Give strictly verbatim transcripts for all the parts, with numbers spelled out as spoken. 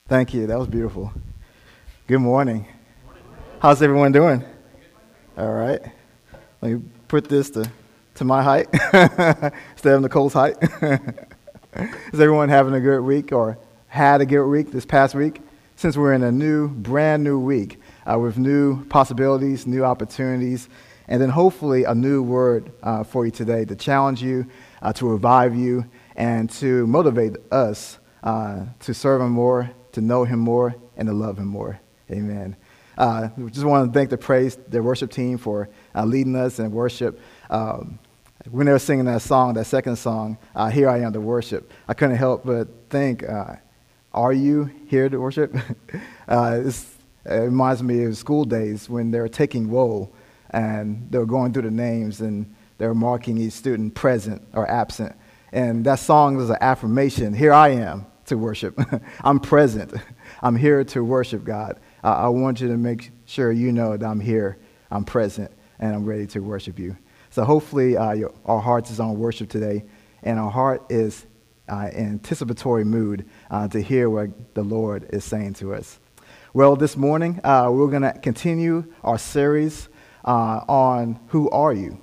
Thank you. That was beautiful. Good morning. How's everyone doing? All right. Let me put this to, to my height instead of Nicole's height. Is everyone having a good week or had a good week this past week? Since we're in a new, brand new week uh, with new possibilities, new opportunities, and then hopefully a new word uh, for you today to challenge you, uh, to revive you, and to motivate us uh, to serve Him more, to know Him more, and to love Him more. Amen. Uh, we just want to thank the praise, the worship team for uh, leading us in worship. Um, when they were singing that song, that second song, uh, Here I Am to Worship, I couldn't help but think, uh, are you here to worship? uh, it's, it reminds me of school days when they were taking roll and they were going through the names and they were marking each student present or absent. And that song was an affirmation. Here I am to worship. I'm present. I'm here to worship God. Uh, I want you to make sure you know that I'm here, I'm present, and I'm ready to worship you. So hopefully uh, your, our hearts is on worship today, and our heart is uh, in anticipatory mood uh, to hear what the Lord is saying to us. Well, this morning uh, we're going to continue our series uh, on Who Are You?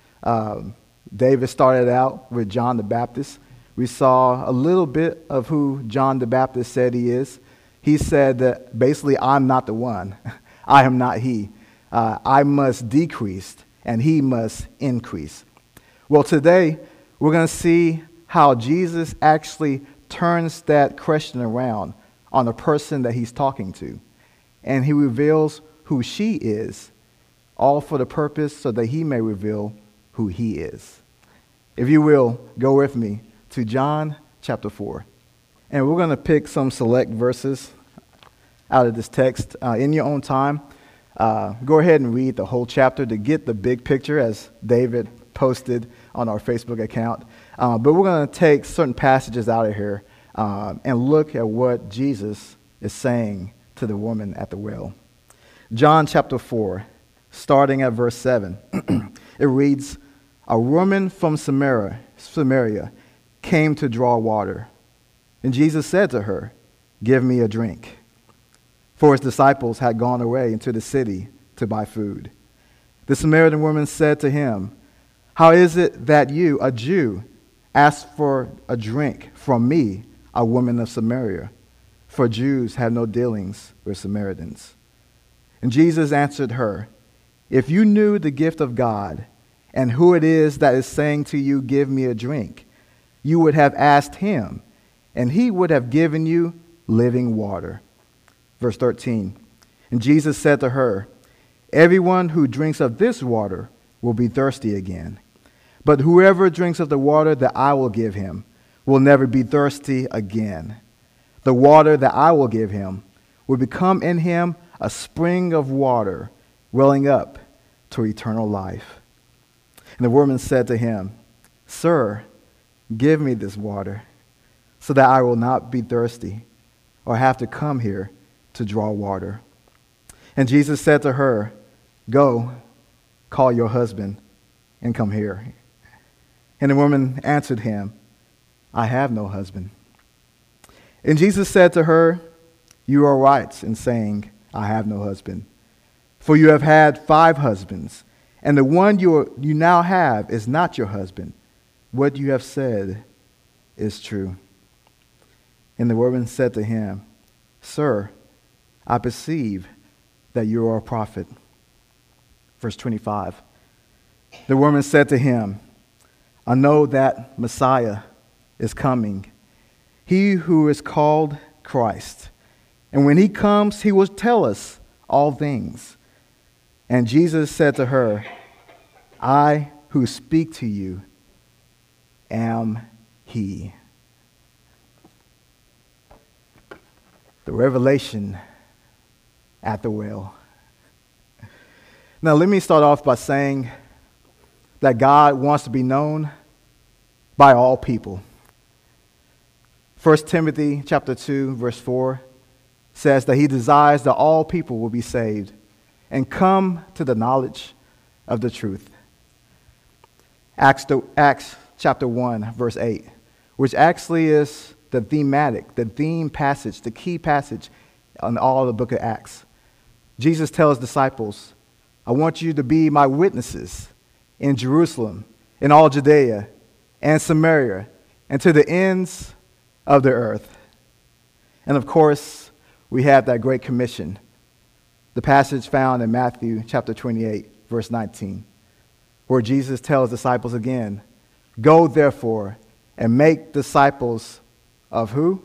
Um, David started out with John the Baptist. We saw a little bit of who John the Baptist said he is. He said that basically, I'm not the one. I am not he. Uh, I must decrease and he must increase. Well, today, we're going to see how Jesus actually turns that question around on the person that he's talking to. And he reveals who she is, all for the purpose so that he may reveal who he is. If you will, go with me to John chapter four. And we're going to pick some select verses out of this text uh, in your own time. Uh, go ahead and read the whole chapter to get the big picture, as David posted on our Facebook account. Uh, but we're going to take certain passages out of here uh, and look at what Jesus is saying to the woman at the well. John chapter four, starting at verse seven. It reads, "A woman from Samaria, Samaria came to draw water. And Jesus said to her, 'Give me a drink.' For his disciples had gone away into the city to buy food. The Samaritan woman said to him, 'How is it that you, a Jew, ask for a drink from me, a woman of Samaria? For Jews have no dealings with Samaritans.' And Jesus answered her, 'If you knew the gift of God and who it is that is saying to you, "Give me a drink," you would have asked him, and he would have given you living water.'" Verse thirteen, "And Jesus said to her, 'Everyone who drinks of this water will be thirsty again. But whoever drinks of the water that I will give him will never be thirsty again. The water that I will give him will become in him a spring of water welling up to eternal life.' And the woman said to him, 'Sir, give me this water so that I will not be thirsty or have to come here to draw water.' And Jesus said to her, 'Go, call your husband and come here.' And the woman answered him, 'I have no husband.' And Jesus said to her, 'You are right in saying, "I have no husband." For you have had five husbands, and the one you, are, you now have is not your husband. What you have said is true.' And the woman said to him, 'Sir, I perceive that you are a prophet.'" Verse twenty-five, "The woman said to him, 'I know that Messiah is coming, he who is called Christ. And when he comes, he will tell us all things.' And Jesus said to her, 'I who speak to you am he.'" The revelation at the well. Now, let me start off by saying that God wants to be known by all people. First Timothy chapter two, verse four says that he desires that all people will be saved and come to the knowledge of the truth. Acts, Acts chapter one, verse eight, which actually is the thematic, the theme passage, the key passage on all the book of Acts. Jesus tells disciples, I want you to be my witnesses in Jerusalem, in all Judea and Samaria, and to the ends of the earth. And of course, we have that great commission, the passage found in Matthew chapter twenty-eight, verse nineteen, where Jesus tells disciples again, go therefore and make disciples of who?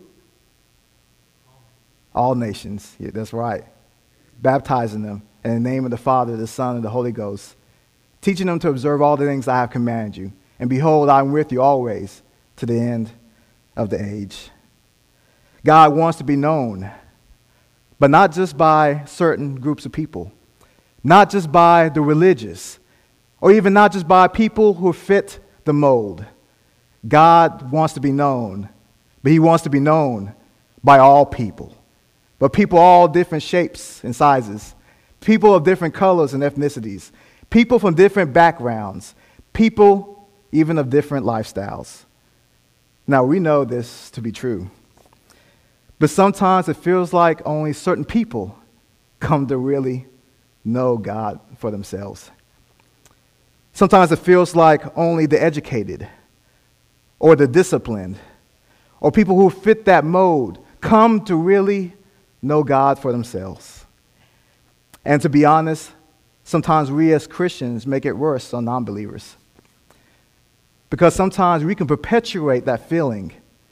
All nations. Yeah, that's right. Baptizing them in the name of the Father, the Son, and the Holy Ghost, teaching them to observe all the things I have commanded you. And behold, I am with you always to the end of the age. God wants to be known, but not just by certain groups of people, not just by the religious, or even not just by people who fit the mold. God wants to be known, but he wants to be known by all people. But people all different shapes and sizes, people of different colors and ethnicities, people from different backgrounds, people even of different lifestyles. Now, we know this to be true, but sometimes it feels like only certain people come to really know God for themselves. Sometimes it feels like only the educated or the disciplined or people who fit that mold come to really know God for themselves. And to be honest, sometimes we as Christians make it worse on non-believers. Because sometimes we can perpetuate that feeling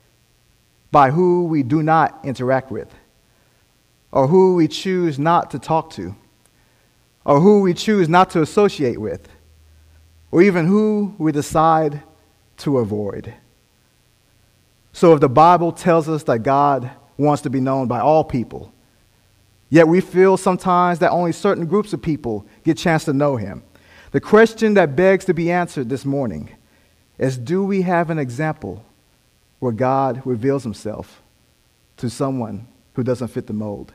by who we do not interact with, or who we choose not to talk to, or who we choose not to associate with, or even who we decide to avoid. So if the Bible tells us that God wants to be known by all people, yet we feel sometimes that only certain groups of people get a chance to know him, the question that begs to be answered this morning is, do we have an example where God reveals himself to someone who doesn't fit the mold?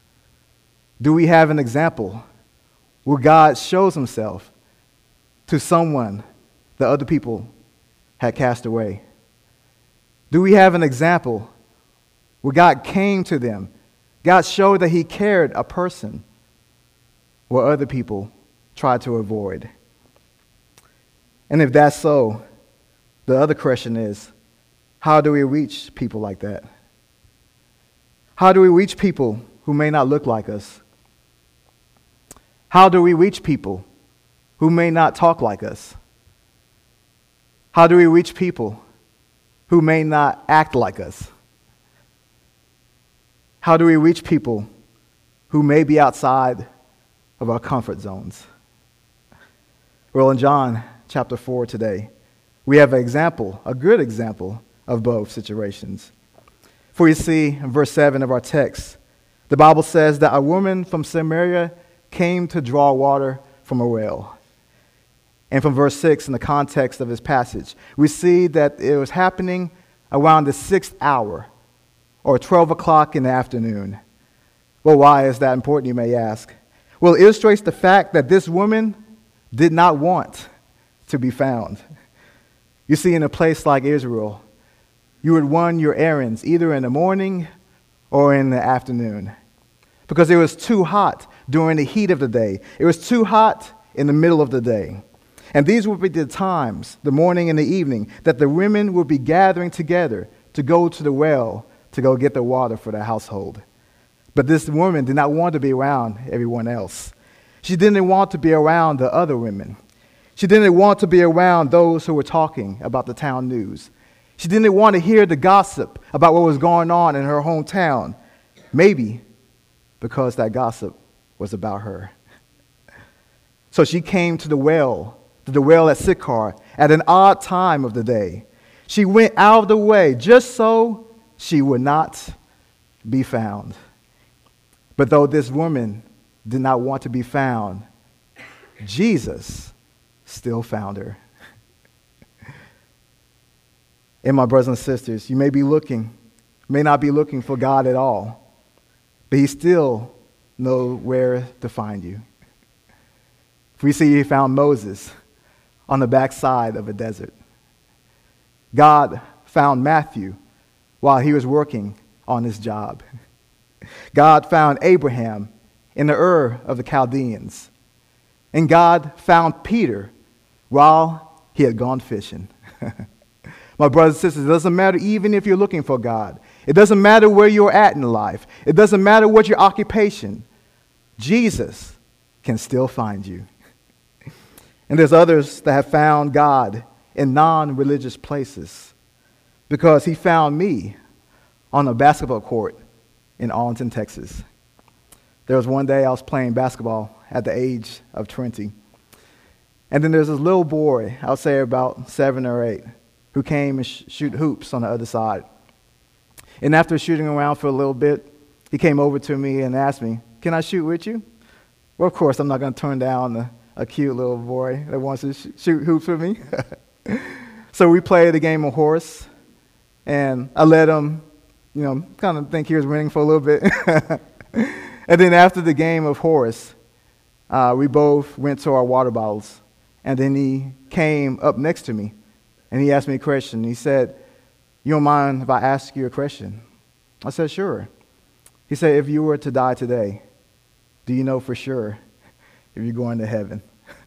Do we have an example where God shows himself to someone that other people had cast away? Do we have an example where God came to them, God showed that he cared a person where other people tried to avoid? And if that's so, the other question is, how do we reach people like that? How do we reach people who may not look like us? How do we reach people who may not talk like us? How do we reach people who may not act like us? How do we reach people who may be outside of our comfort zones? Well, in John chapter four today, we have an example, a good example of both situations. For you see, in verse seven of our text, the Bible says that a woman from Samaria came to draw water from a well. And from verse six, in the context of this passage, we see that it was happening around the sixth hour, or twelve o'clock in the afternoon. Well, why is that important, you may ask? Well, it illustrates the fact that this woman did not want to be found. You see, in a place like Israel, you would run your errands either in the morning or in the afternoon, because it was too hot during the heat of the day. It was too hot in the middle of the day. And these would be the times, the morning and the evening, that the women would be gathering together to go to the well to go get the water for their household. But this woman did not want to be around everyone else. She didn't want to be around the other women. She didn't want to be around those who were talking about the town news. She didn't want to hear the gossip about what was going on in her hometown, maybe because that gossip was about her. So she came to the well, to the well at Sychar, at an odd time of the day. She went out of the way just so she would not be found. But though this woman did not want to be found, Jesus still found her. And my brothers and sisters, you may be looking, may not be looking for God at all, but he still knows where to find you. We see he found Moses on the backside of a desert. God found Matthew while he was working on his job. God found Abraham in the Ur of the Chaldeans. And God found Peter while he had gone fishing. My brothers and sisters, it doesn't matter even if you're looking for God. It doesn't matter where you're at in life. It doesn't matter what your occupation. Jesus can still find you. And there's others that have found God in non-religious places, because he found me on a basketball court in Arlington, Texas. There was one day I was playing basketball at the age of twenty. And then there's this little boy, I would say about seven or eight, who came and sh- shoot hoops on the other side. And after shooting around for a little bit, he came over to me and asked me, "Can I shoot with you?" Well, of course, I'm not going to turn down a, a cute little boy that wants to sh- shoot hoops with me. So we played a game of horse, and I let him, you know, kind of think he was winning for a little bit. And then after the game of horse, uh, we both went to our water bottles, and then he came up next to me, and he asked me a question. He said, "You don't mind if I ask you a question?" I said, "Sure." He said, "If you were to die today, do you know for sure if you're going to heaven?"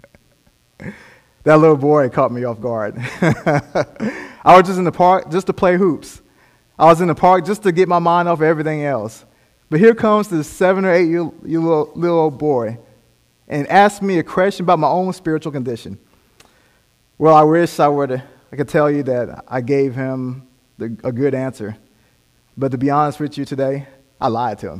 That little boy caught me off guard. I was just in the park just to play hoops. I was in the park just to get my mind off of everything else. But here comes this seven or eight year, year little, little old boy and asked me a question about my own spiritual condition. Well, I wish I were to, I could tell you that I gave him the, a good answer. But to be honest with you today, I lied to him.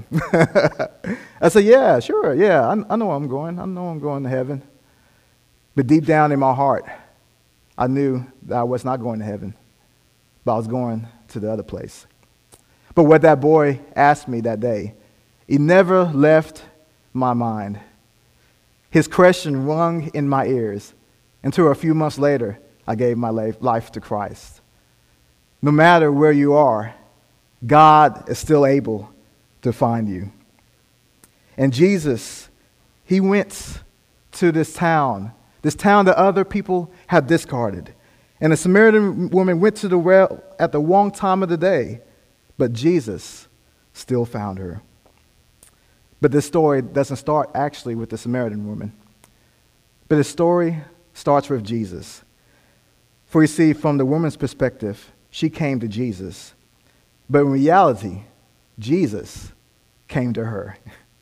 I said, "Yeah, sure, yeah, I, I know where I'm going. I know I'm going to heaven." But deep down in my heart, I knew that I was not going to heaven, but I was going to the other place. But what that boy asked me that day, it never left my mind. His question rung in my ears until a few months later, I gave my life to Christ. No matter where you are, God is still able to find you. And Jesus, he went to this town, this town that other people have discarded. And the Samaritan woman went to the well at the wrong time of the day, but Jesus still found her. But this story doesn't start actually with the Samaritan woman, but the story starts with Jesus. For you see, from the woman's perspective, she came to Jesus. But in reality, Jesus came to her.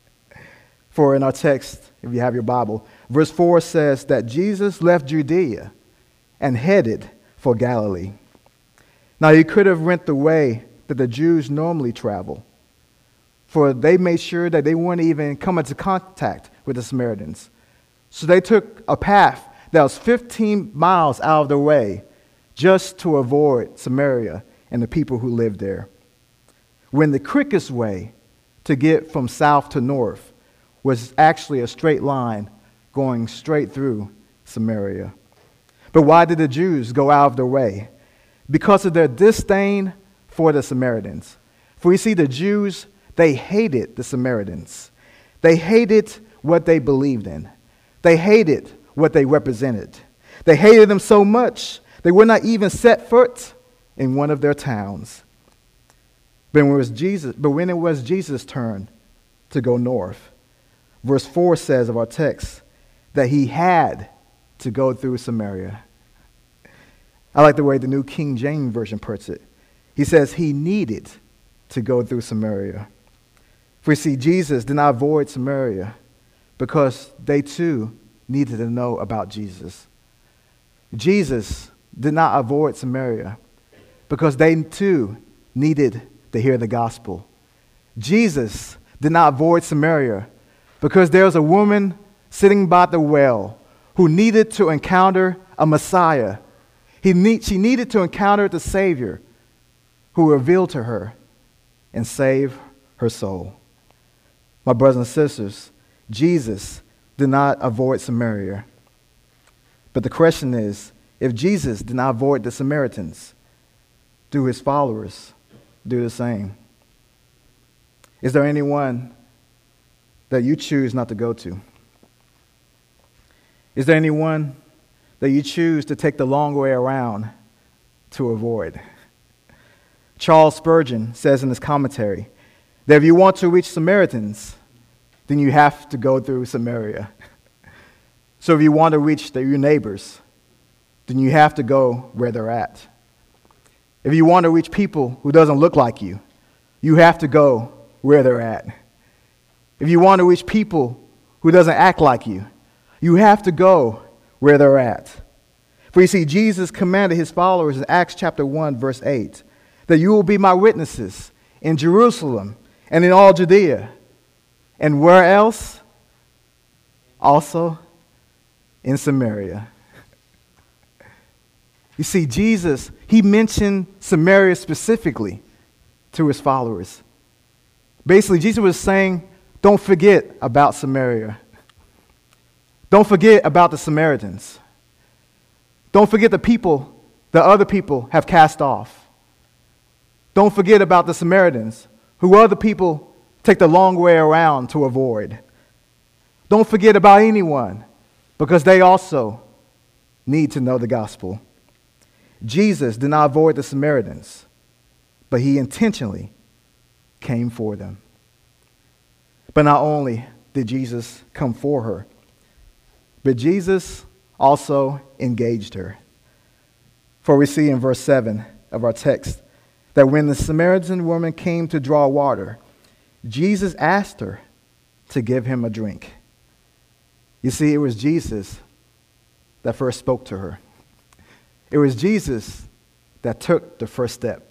For in our text, if you have your Bible, verse four says that Jesus left Judea and headed for Galilee. Now, he could have went the way that the Jews normally travel, for they made sure that they wouldn't even come into contact with the Samaritans. So they took a path that was fifteen miles out of their way just to avoid Samaria and the people who lived there, when the quickest way to get from south to north was actually a straight line going straight through Samaria. But why did the Jews go out of their way? Because of their disdain for the Samaritans. For you see, the Jews, they hated the Samaritans. They hated what they believed in. They hated what they represented. They hated them so much, they would not even set foot in one of their towns. But when it was Jesus, but when it was Jesus' turn to go north, verse four says of our text that he had to go through Samaria. I like the way the New King James Version puts it. He says he needed to go through Samaria. For you see, Jesus did not avoid Samaria because they too needed to know about Jesus. Jesus did not avoid Samaria because they too needed to hear the gospel. Jesus did not avoid Samaria because there was a woman sitting by the well who needed to encounter a Messiah. He need, she needed to encounter the Savior who revealed to her and saved her soul. My brothers and sisters, Jesus did not avoid Samaria. But the question is, if Jesus did not avoid the Samaritans, do his followers do the same? Is there anyone that you choose not to go to? Is there anyone that you choose to take the long way around to avoid? Charles Spurgeon says in his commentary that if you want to reach Samaritans, then you have to go through Samaria. So if you want to reach the, your neighbors, then you have to go where they're at. If you want to reach people who doesn't look like you, you have to go where they're at. If you want to reach people who doesn't act like you, you have to go where they're at. For you see, Jesus commanded his followers in Acts chapter one, verse eight, that you will be my witnesses in Jerusalem and in all Judea. And where else? Also in Samaria. You see, Jesus, he mentioned Samaria specifically to his followers. Basically, Jesus was saying, don't forget about Samaria. Don't forget about the Samaritans. Don't forget the people that other people have cast off. Don't forget about the Samaritans, who other people take the long way around to avoid. Don't forget about anyone, because they also need to know the gospel. Jesus did not avoid the Samaritans, but he intentionally came for them. But not only did Jesus come for her, but Jesus also engaged her. For we see in verse seven of our text that when the Samaritan woman came to draw water, Jesus asked her to give him a drink. You see, it was Jesus that first spoke to her. It was Jesus that took the first step.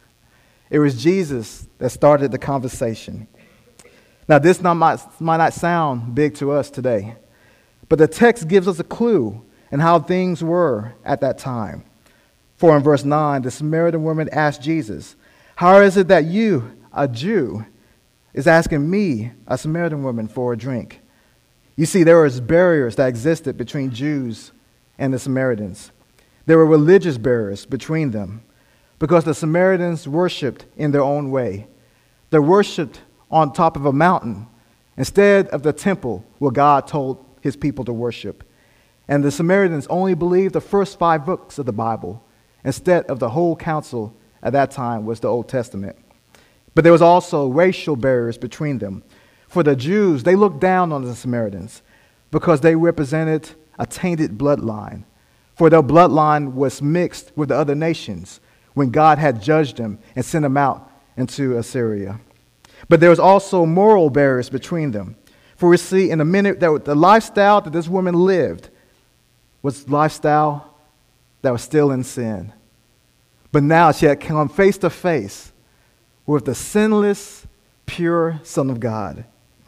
It was Jesus that started the conversation. Now, this not, might, might not sound big to us today, but the text gives us a clue in how things were at that time. For in verse nine, the Samaritan woman asked Jesus, how is it that you, a Jew, is asking me, a Samaritan woman, for a drink? You see, there was barriers that existed between Jews and the Samaritans. There were religious barriers between them because the Samaritans worshipped in their own way. They worshipped on top of a mountain instead of the temple where God told his people to worship. And the Samaritans only believed the first five books of the Bible instead of the whole counsel at that time was the Old Testament. But there was also racial barriers between them. For the Jews, they looked down on the Samaritans because they represented a tainted bloodline. For their bloodline was mixed with the other nations when God had judged them and sent them out into Assyria. But there was also moral barriers between them. For we see in a minute that the lifestyle that this woman lived was lifestyle that was still in sin. But now she had come face to face with the sinless, pure Son of God.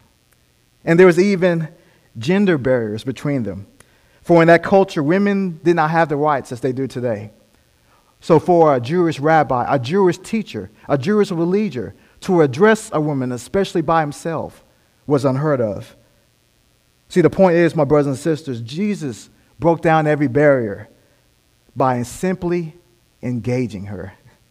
And there was even gender barriers between them. For in that culture, women did not have the rights as they do today. So for a Jewish rabbi, a Jewish teacher, a Jewish religious, to address a woman, especially by himself, was unheard of. See, the point is, my brothers and sisters, Jesus broke down every barrier by simply engaging her.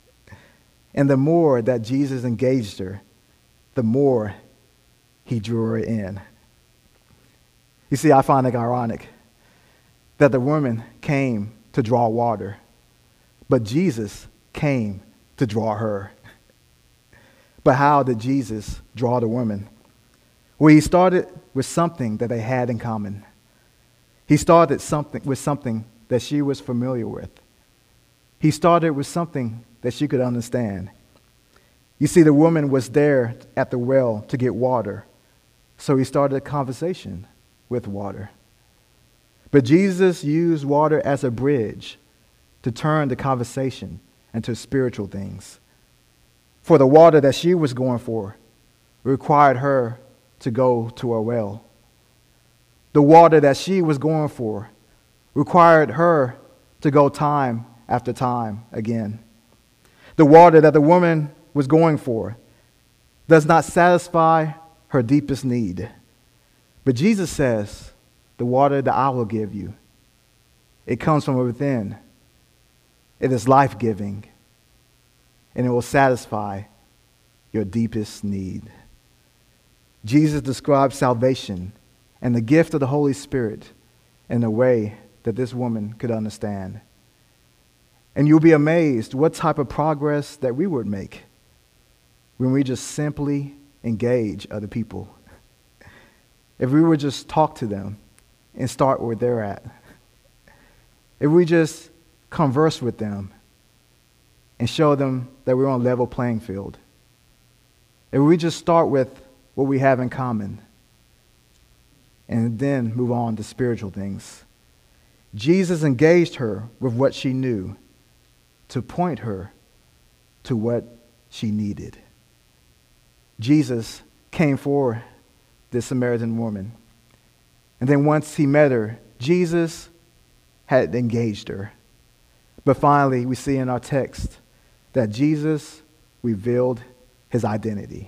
And the more that Jesus engaged her, the more he drew her in. You see, I find it ironic that the woman came to draw water, but Jesus came to draw her. But how did Jesus draw the woman? Well, he started with something that they had in common. He started something with something that she was familiar with. He started with something that she could understand. You see, the woman was there at the well to get water, so he started a conversation with water. But Jesus used water as a bridge to turn the conversation into spiritual things. For the water that she was going for required her to go to a well. The water that she was going for required her to go time after time again. The water that the woman was going for does not satisfy her deepest need. But Jesus says, the water that I will give you, it comes from within. It is life-giving, and it will satisfy your deepest need. Jesus describes salvation and the gift of the Holy Spirit in a way that this woman could understand. And you'll be amazed what type of progress that we would make when we just simply engage other people. If we would just talk to them and start where they're at. If we just converse with them and show them that we're on a level playing field. If we just start with what we have in common and then move on to spiritual things. Jesus engaged her with what she knew to point her to what she needed. Jesus came for this Samaritan woman. And then once he met her, Jesus had engaged her. But finally, we see in our text that Jesus revealed his identity.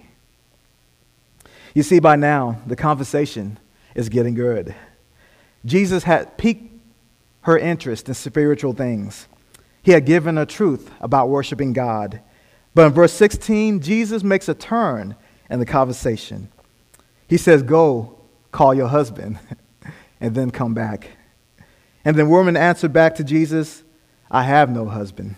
You see, by now, the conversation is getting good. Jesus had piqued her interest in spiritual things. He had given her truth about worshiping God. But in verse sixteen, Jesus makes a turn in the conversation. He says, "Go, call your husband, and then come back." And the woman answered back to Jesus, "I have no husband."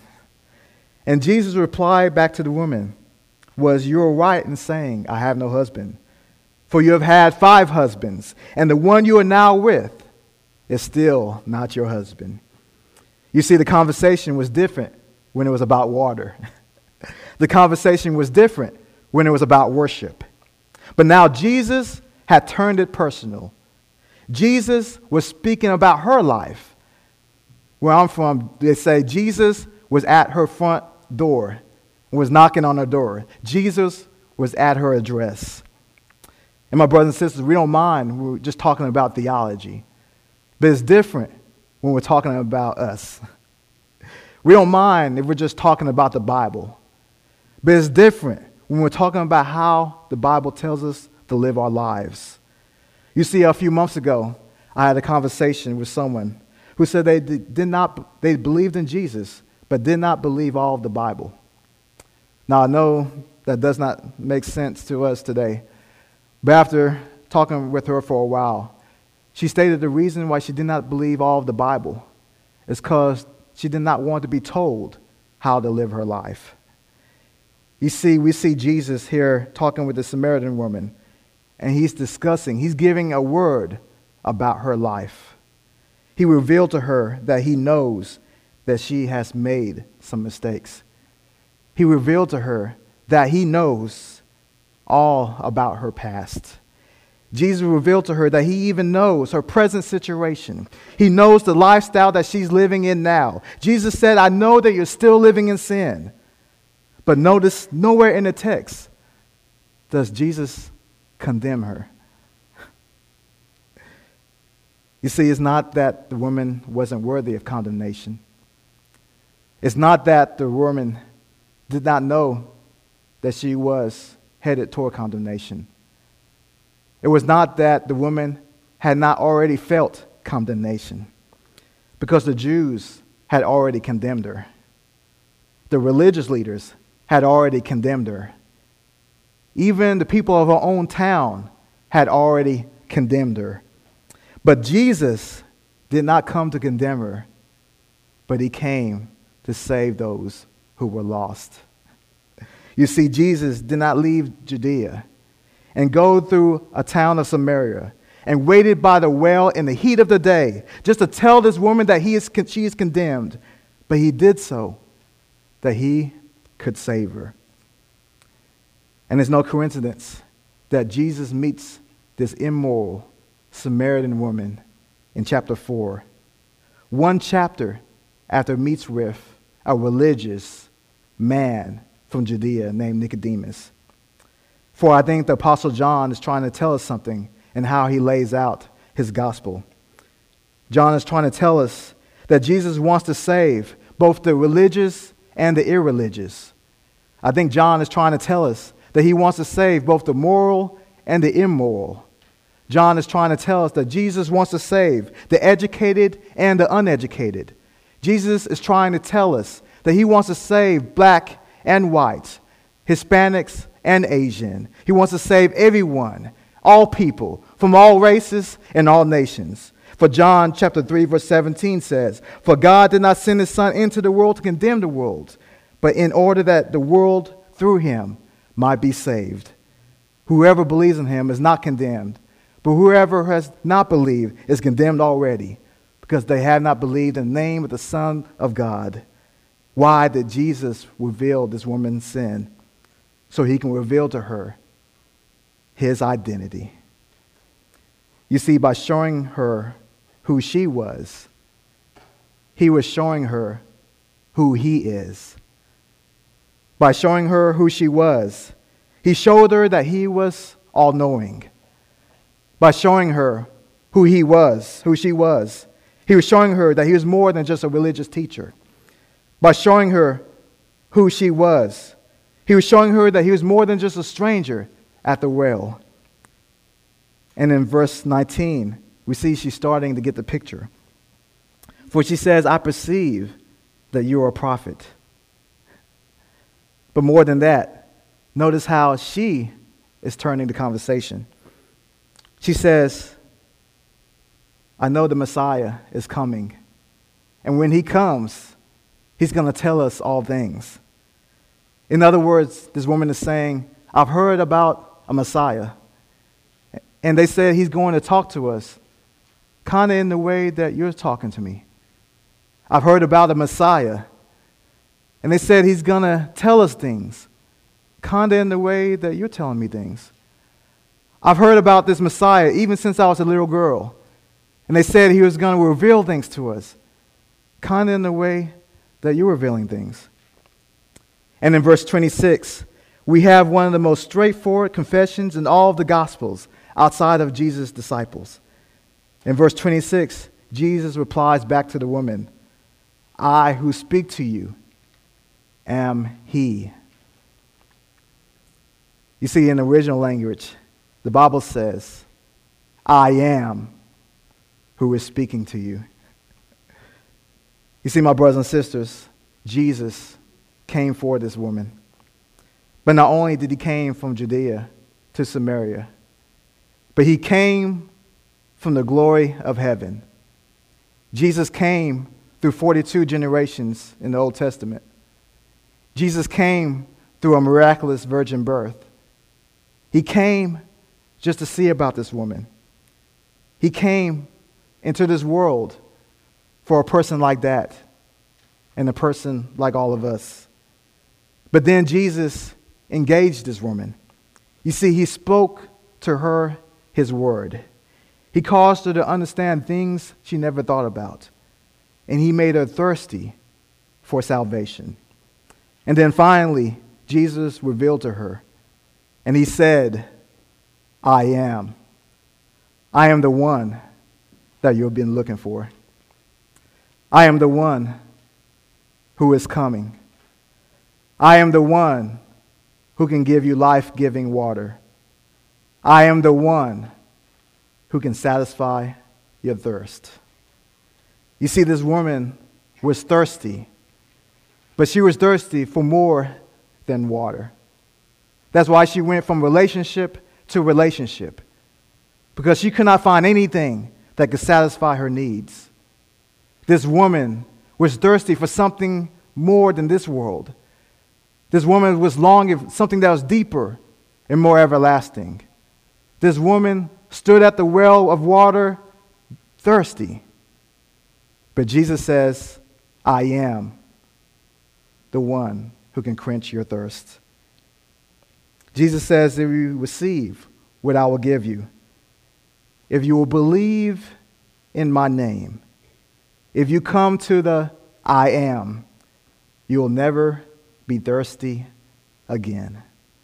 And Jesus' reply back to the woman was, "You are right in saying, 'I have no husband.' For you have had five husbands, and the one you are now with is still not your husband." You see, the conversation was different when it was about water. The conversation was different when it was about worship. But now Jesus had turned it personal. Jesus was speaking about her life. Where I'm from, they say Jesus was at her front door, was knocking on her door. Jesus was at her address. And my brothers and sisters, we don't mind when we're just talking about theology. But it's different when we're talking about us. We don't mind if we're just talking about the Bible. But it's different when we're talking about how the Bible tells us to live our lives. You see, a few months ago, I had a conversation with someone who said they did not, they believed in Jesus, but did not believe all of the Bible. Now, I know that does not make sense to us today. But after talking with her for a while, she stated the reason why she did not believe all of the Bible is because she did not want to be told how to live her life. You see, we see Jesus here talking with the Samaritan woman, and he's discussing, he's giving a word about her life. He revealed to her that he knows that she has made some mistakes. He revealed to her that he knows all about her past. Jesus revealed to her that he even knows her present situation. He knows the lifestyle that she's living in now. Jesus said, "I know that you're still living in sin." But notice nowhere in the text does Jesus condemn her. You see, it's not that the woman wasn't worthy of condemnation. It's not that the woman did not know that she was headed toward condemnation. It was not that the woman had not already felt condemnation, because the Jews had already condemned her. The religious leaders had already condemned her. Even the people of her own town had already condemned her. But Jesus did not come to condemn her, but he came to save those who were lost. You see, Jesus did not leave Judea and go through a town of Samaria and waited by the well in the heat of the day just to tell this woman that he is, she is condemned. But he did so that he could save her. And it's no coincidence that Jesus meets this immoral Samaritan woman in chapter four, one chapter after he meets with a religious man from Judea named Nicodemus. For I think the Apostle John is trying to tell us something in how he lays out his gospel. John is trying to tell us that Jesus wants to save both the religious and the irreligious. I think John is trying to tell us that he wants to save both the moral and the immoral. John is trying to tell us that Jesus wants to save the educated and the uneducated. Jesus is trying to tell us that he wants to save black and white, Hispanics and Asian. He wants to save everyone, all people, from all races and all nations. For John chapter three, verse seventeen says, "For God did not send his Son into the world to condemn the world, but in order that the world through him might be saved. Whoever believes in him is not condemned, but whoever has not believed is condemned already, because they have not believed in the name of the Son of God." Why did Jesus reveal this woman's sin? So he can reveal to her his identity. You see, by showing her who she was, he was showing her who he is. By showing her who she was, he showed her that he was all-knowing. By showing her who he was, who she was, he was showing her that he was more than just a religious teacher. By showing her who she was, he was showing her that he was more than just a stranger at the well. And in verse nineteen, we see she's starting to get the picture. For she says, "I perceive that you are a prophet." But more than that, notice how she is turning the conversation. She says, "I know the Messiah is coming. And when he comes, he's going to tell us all things." In other words, this woman is saying, "I've heard about a Messiah. And they said he's going to talk to us kind of in the way that you're talking to me. I've heard about a Messiah. And they said he's going to tell us things kind of in the way that you're telling me things. I've heard about this Messiah even since I was a little girl. And they said he was going to reveal things to us kind of in the way that you're revealing things." And in verse twenty-six, we have one of the most straightforward confessions in all of the Gospels outside of Jesus' disciples. In verse twenty-six, Jesus replies back to the woman, "I who speak to you am he." You see, in the original language, the Bible says, "I am who is speaking to you." You see, my brothers and sisters, Jesus came for this woman. But not only did he came from Judea to Samaria, but he came from the glory of heaven. Jesus came through forty-two generations in the Old Testament. Jesus came through a miraculous virgin birth. He came just to see about this woman. He came into this world for a person like that and a person like all of us. But then Jesus engaged this woman. You see, he spoke to her his word. He caused her to understand things she never thought about. And he made her thirsty for salvation. And then finally, Jesus revealed to her. And he said, "I am. I am the one that you've been looking for. I am the one who is coming. I am the one who can give you life-giving water. I am the one who can satisfy your thirst." You see, this woman was thirsty, but she was thirsty for more than water. That's why she went from relationship to relationship, because she could not find anything that could satisfy her needs. This woman was thirsty for something more than this world. This woman was longing for something that was deeper and more everlasting. This woman stood at the well of water thirsty. But Jesus says, "I am the one who can quench your thirst." Jesus says, "If you receive what I will give you, if you will believe in my name, if you come to the I am, you will never be thirsty again."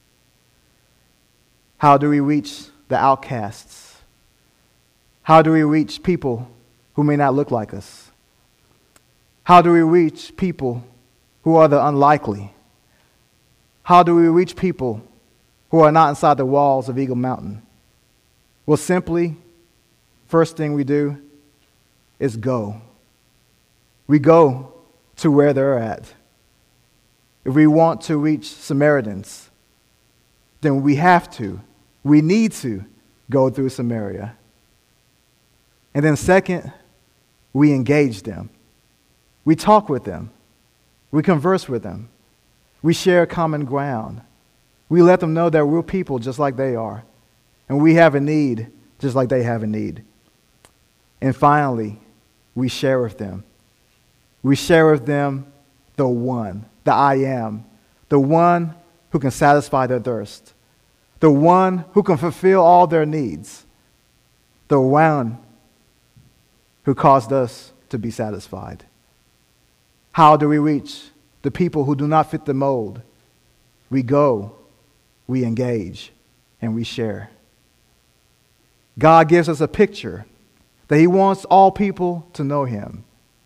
How do we reach the outcasts? How do we reach people who may not look like us? How do we reach people who are the unlikely? How do we reach people who are not inside the walls of Eagle Mountain? Well, simply, first thing we do is go. We go to where they're at. If we want to reach Samaritans, then we have to, we need to go through Samaria. And then second, we engage them. We talk with them. We converse with them. We share common ground. We let them know that we're people just like they are. And we have a need just like they have a need. And finally, we share with them. We share with them the one, the I am, the one who can satisfy their thirst, the one who can fulfill all their needs, the one who caused us to be satisfied. How do we reach the people who do not fit the mold? We go, we engage, and we share. God gives us a picture that he wants all people to know him.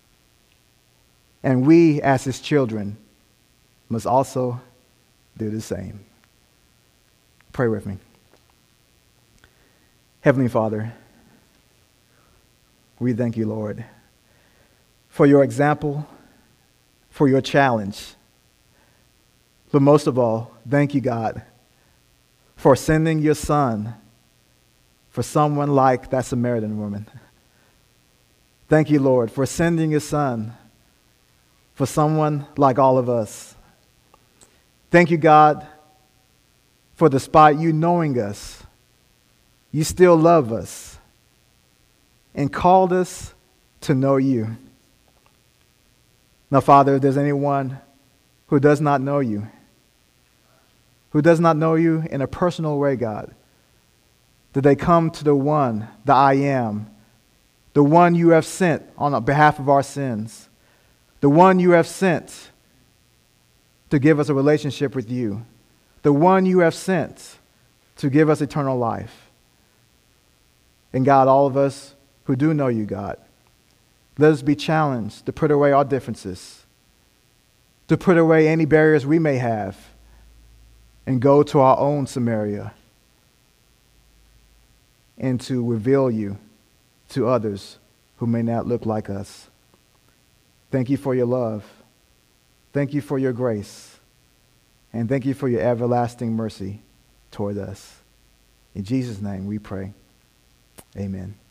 And we, as his children, must also do the same. Pray with me. Heavenly Father, we thank you, Lord, for your example, for your challenge. But most of all, thank you, God, for sending your son for someone like that Samaritan woman. Thank you, Lord, for sending your son for someone like all of us. Thank you, God, for despite you knowing us, you still love us and called us to know you. Now, Father, if there's anyone who does not know you, who does not know you in a personal way, God, that they come to the one, the I am, the one you have sent on behalf of our sins, the one you have sent to give us a relationship with you, the one you have sent to give us eternal life. And God, all of us who do know you, God, let us be challenged to put away our differences, to put away any barriers we may have, and go to our own Samaria and to reveal you to others who may not look like us. Thank you for your love. Thank you for your grace. And thank you for your everlasting mercy toward us. In Jesus' name we pray. Amen.